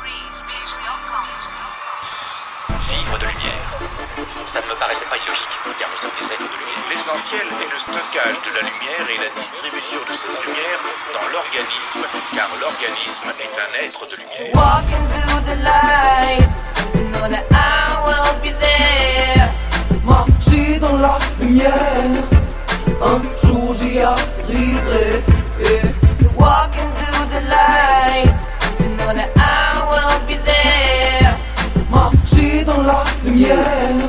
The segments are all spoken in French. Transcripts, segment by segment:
Vivre de lumière. Ça ne me paraissait pas illogique, car nous sommes des êtres de lumière. L'essentiel est le stockage de la lumière et la distribution de cette lumière dans l'organisme, car l'organisme est un être de lumière. Walk into the light, to know that I will be there. Marcher dans la lumière, un jour j'y arriverai. So walk into the light, to know that I will be there. Marcher dans la lumière,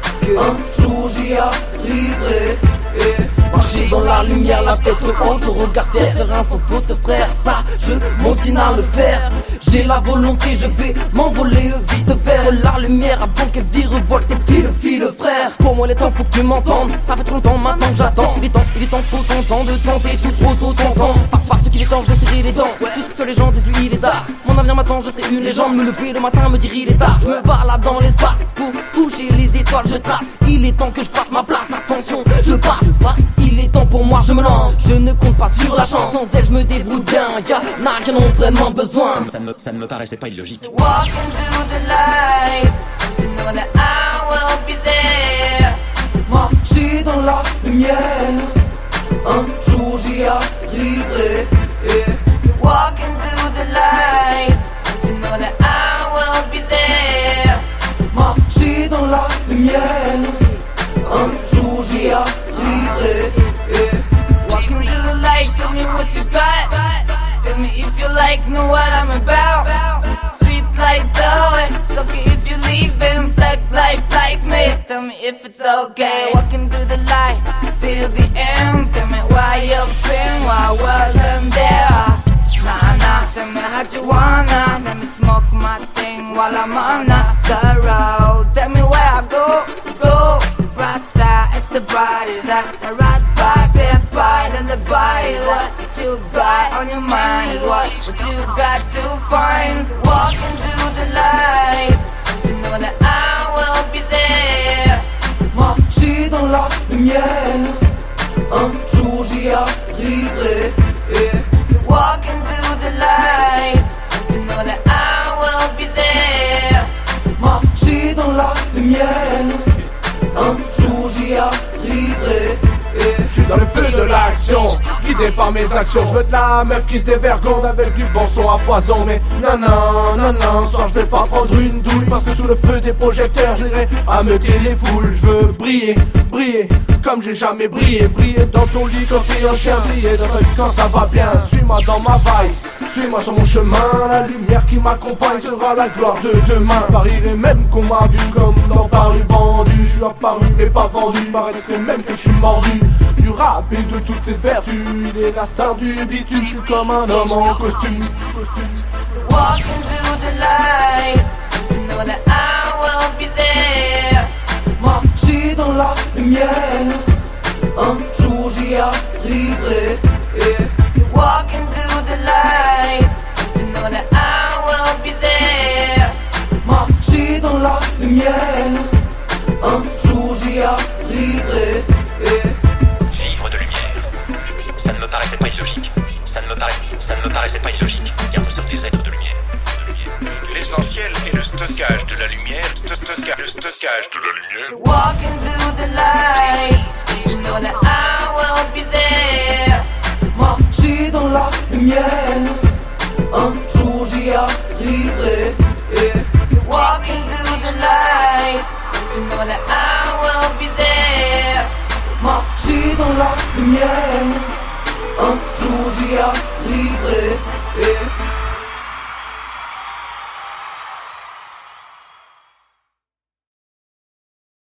un jour j'y arriverai. Marcher dans la lumière, la tête haute, le regard fier, faire un sans faute frère, ça je m'obstine à le faire. J'ai la volonté, je vais m'envoler vite vers la lumière avant qu'elle virevolte et file frère. Pour moi il est temps, faut que tu m'entendes, ça fait trop longtemps maintenant que j'attends. Il est temps, trop tentant de tenter tout trop tôt t'entends. Parce qu'il est temps, je vais serrer les dents. Juste que les gens disent lui il est tard. Mon avenir m'attend, je serai une légende. Me lever le matin, me dire il est tard. Je me balade dans l'espace pour toucher les étoiles, je trace. Il est temps que je fasse ma place, attention, je passe. Il est temps pour moi, je me lance. Je ne compte pas sur la chance, sans elle je me débrouille bien. Y'en a qui en ont vraiment besoin. Ça ne me paraissait pas illogique. So walk into the light, to know that I will be there. Marcher dans la lumière, un jour j'y arriverai. So walk into the light, to know that I will be there. Marcher dans la lumière, un jour j'y arriverai. Walk into the light, show me what you got. Tell me if you know what I'm about. Street lights on, it's okay if you leaving. Black life like me, tell me if it's okay. Walking through the light till the end. Tell me why you've been, why wasn't there? Nah, tell me how you wanna. Let me smoke my thing while I'm on the road. Tell me where I go. Bright side, extra bright is that a right by, fair by, then the buy is what you got on your mind is what you got to find. So walk into the light, to know that I will be there. Marcher dans la lumière, un jour j'y arriverai. So walk into the light, to know that I will be there. Marcher dans la lumière, un jour j'y arriverai. Je suis dans le feu de l'action, guidé par mes actions. Je veux de la meuf qui se dévergonde avec du bon son à foison. Mais non, ce soir je vais pas prendre une douille. Parce que sous le feu des projecteurs j'irai ameuter les foules. Je veux briller comme j'ai jamais brillé. Briller dans ton lit quand t'es un chien, briller dans ta vie quand ça va bien. Suis-moi dans ma vibe, suis-moi sur mon chemin. La lumière qui m'accompagne sera la gloire de demain. Parierait même qu'on m'a vu comme dans Paris vendu. Je suis apparu mais pas vendu, paraîtrait même que je suis mordu. Du rap et de toutes ses vertus, il est la star du bitume. Je suis comme un homme en costume. So walk into the light, to know that I will be there. Marcher dans la lumière, un jour j'y arriverai. So walk into the light, to know that I will be there. Marcher dans la lumière, un jour j'y arriverai. Vivre de lumière. Ça ne me paraissait pas illogique. Ça ne me paraissait pas illogique, car nous sommes des êtres de lumière. L'essentiel est le stockage de la lumière, le stockage de la lumière. So walk into the light, to know that I will be there. Marcher dans la lumière, un jour j'y arriverai. So walk into the light, to know that I will be there. Marcher dans la lumière, un jour j'y arriverai.